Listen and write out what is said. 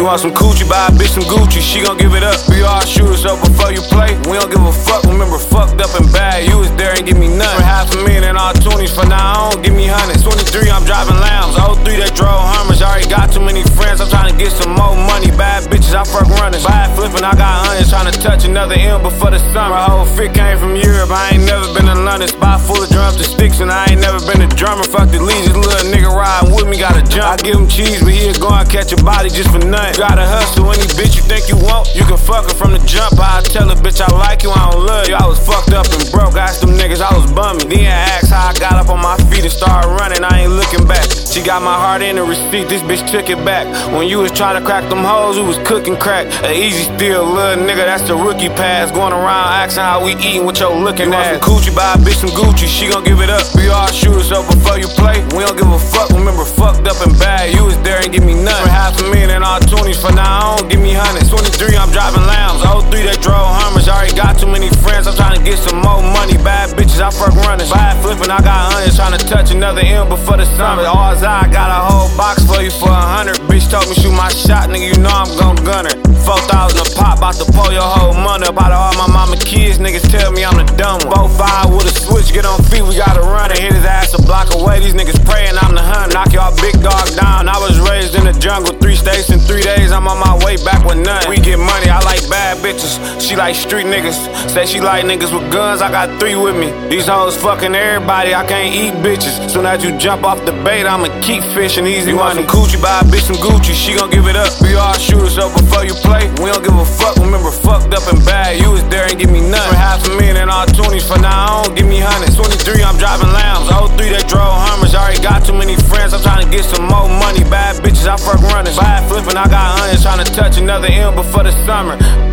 You want some coochie, buy a bitch some Gucci, she gon' give it up. We all shooters up before you play, we don't give a fuck. Remember, fucked up and bad, you was there and give me nothing. For $500,000 in all 20s, for now on, give me hundreds. 23, I'm driving Lambs, 03 that drove Hummers. Already got too many friends, I'm trying to get some more money. Bad bitches, I fuck running. Buy flipping, I got hundreds, trying to touch another M before the summer. Whole fit came from Europe, I ain't never been to London. Spot full of drums and sticks, and I ain't never been a drummer. Fuck the leads, this little nigga riding with me, gotta jump. I give him cheese, but he'll go and catch a body just for nothing. Gotta hustle, any bitch you think you want, you can fuck her from the jump. I tell a bitch I like you, I don't love you. I was fucked up and broke, asked them niggas I was bumming. Then asked how I got up on my feet and started running, I ain't looking back. She got my heart in the receipt, this bitch took it back. When you was trying to crack them hoes, who was cooking crack. An easy steal, little nigga, that's the rookie pass. Going around asking how we eating with your looking ass. You want some coochie, buy a bitch some Gucci, she gon' give it up. We all shooters up before you play, we don't give a fuck. Remember, fucked up and bad, you was there and give me nothing. For $500,000 in all 20s, for now on, give me hundreds. 23, I'm driving Lambs, 03 that drove Hummers. Already got too many friends, I'm trying to get some more money. Bad bitches, I fuck running. Buy flipping, I got hundreds, trying to touch another M before the summer. All's I got a whole box for you for 100. Bitch told me shoot my shot, nigga, you know I'm gon' gun her. 4,000 a pop, bout to pull your whole money up out of all my mama kids. Niggas tell me I'm the dumb one. 4-5 with a switch, get on feet, we gotta run it. Hit his ass a block away, these niggas praying I'm the hunter. Knock y'all big dog down, I was raised in the jungle. 3 states in 3 days, I'm on my way back with none. We get money, I like bad bitches, she like street niggas. Say she like niggas with guns, I got 3 with me. These hoes fucking everybody, I can't eat bitches. Soon as you jump off the bait, I'ma keep fishing easy money. You want some coochie, buy a bitch some Gucci, she gon' give it up. We all shooters up before you play, we don't give a fuck. Remember, fucked up and bad, you was there and give me nothing. For $500,000 in all 20s, for now on, give me hundreds. 23, I'm driving Lambs, 03 that drove Hummers. Already got too many friends, I'm trying to get some more money. Bad bitches, I fuck running. Buy flipping, I got hundreds, trying to touch another M before the summer.